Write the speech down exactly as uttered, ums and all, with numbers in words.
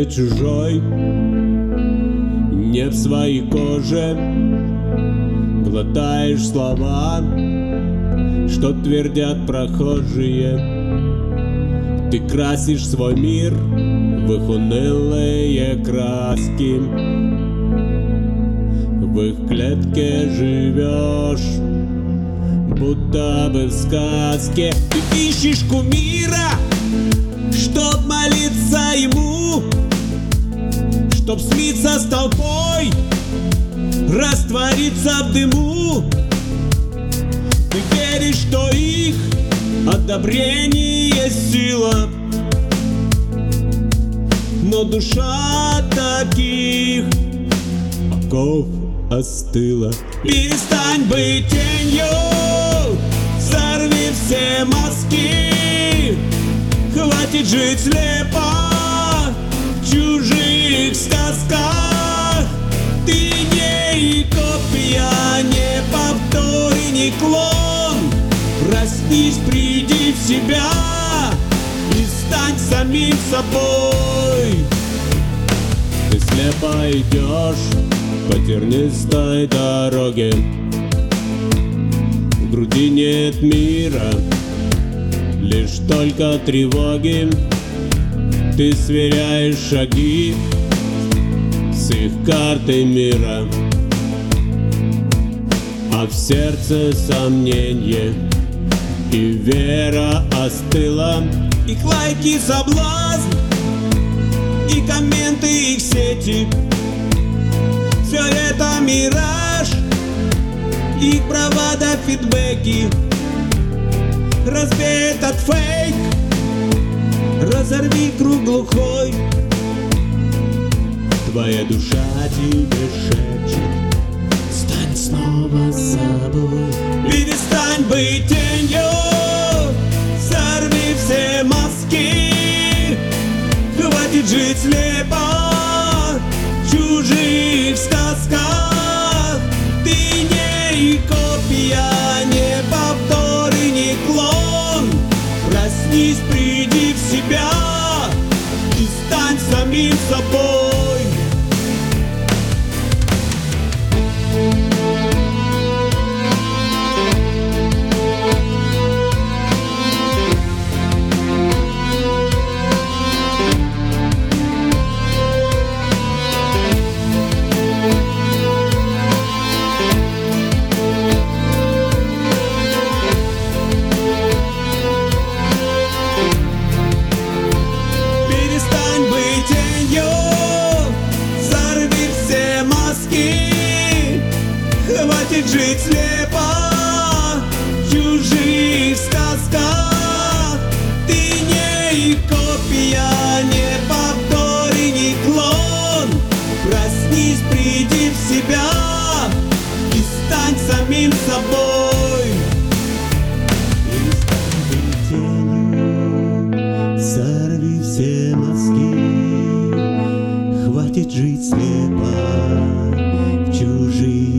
чужой, не в своей коже. Глотаешь слова, что твердят прохожие. Ты красишь свой мир в их унылые краски. В их клетке живешь, будто бы в сказке. Ты ищешь кумира, чтоб молиться ему, чтоб слиться с толпой, раствориться в дыму. Ты веришь, что их одобрение сила, но душа таких оков остыла. Перестань быть тенью, сорви все маски. Хватит жить слепо в чужих сказках. Ты не копия, не повтор и не клон. Проснись, приди в себя и стань самим собой. Ты слепо идешь по тернистой дороге, в груди нет мира, лишь только тревоги. Ты сверяешь шаги с их картой мира, а в сердце сомнение и вера остыла. Их лайки соблазн и комменты их сети, все это мираж, их бравада, фидбэки. Разбей этот фейк, разорви круг глухой. Твоя душа тебе шепчет: стань снова собой. Перестань быть тенью, сорви все маски. Хватит жить слепо в чужих сказках. Ты не копия, не повтор и не клон. Проснись, приди в себя и стань самим собой. Хватит жить слепо в чужих сказках. Ты не копия, не повтор и не клон. Проснись, приди в себя и стань самим собой. Перестань быть тенью, сорви все маски. Хватит жить слепо в чужих